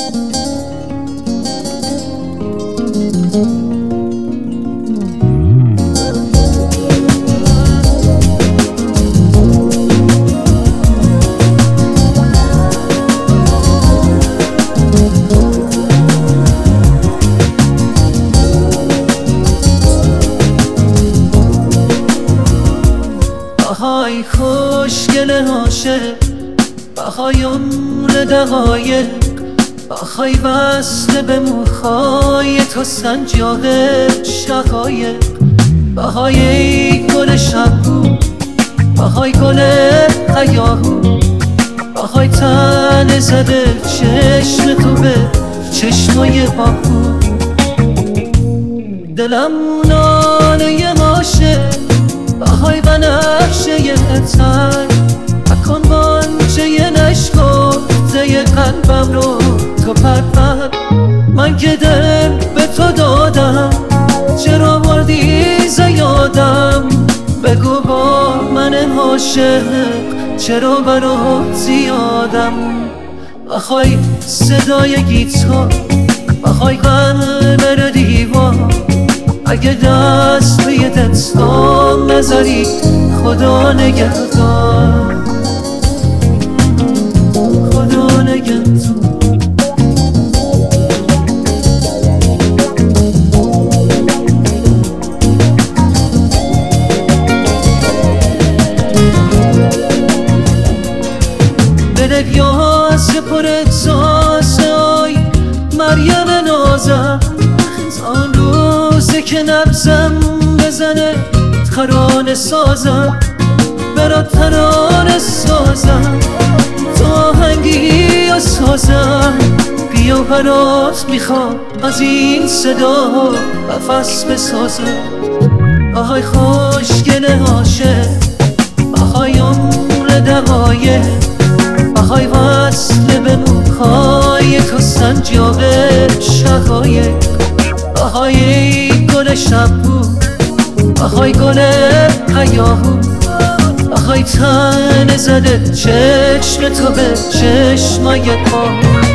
بهای خوشگل عاشق، بهای عمر دقایق، بهای وصل به موهای تو سنجاق شقایق، بهای ای گل شبگو، بهای گل هیاهو، بهای تن زده چشم تو به چشمای باهو. دلم ناله عاشق، بهای بنفشه تن، مکن بانچه نشکفته قلبم رو تو پرپر. من که دل به تو دادم، چرا بردی زیادم؟ بگو با من عاشق چرا برات زیادم؟ بخوای صدای گیتار، بخوای قلب رو دیوار، اگه دست توی دستام نذاری خدا نگهدار، خدا نگهدار. به دریاز پر احساس آی مریم نازم، آن روزه که نبزم بزنه ترانه سازم، برات ترانه سازم، تو آهنگی و سازم. بیا برات میخوام از این صدا نفس بسازم. بهای خوشگل عاشق، بهای عمر دقایق، بهای وصل به موهای تو سنجاق شقایق، بهای گل شبگو، بهای گل هیاهو، بهای تن زده چشم تو به چشمای باهو.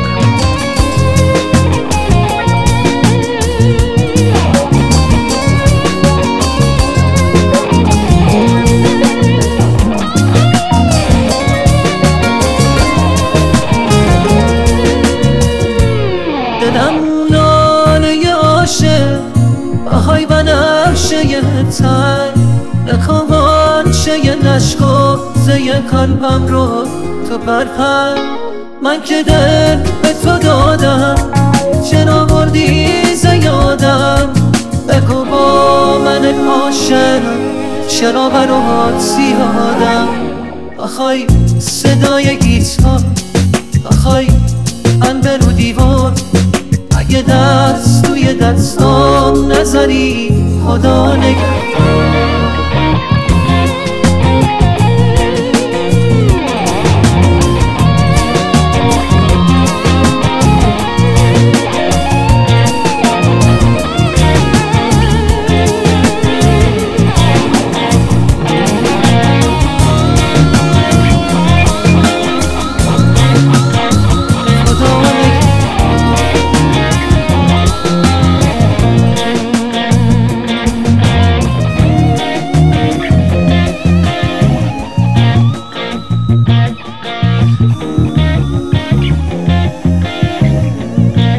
دلم ناله عاشق، بهای بنفشه تن، نکوانچه نشکفته قلبم رو تو برپر. من که دل به تو دادم، چرا بردی زیادم؟ بگو با من عاشق چرا برات زیادم؟ بخوای صدای گیتار، بخوای قلب رو دیوار، اگه دست توی دستام نذاری خدا نگهدار.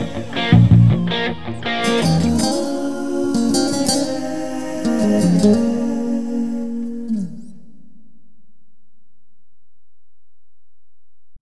Thank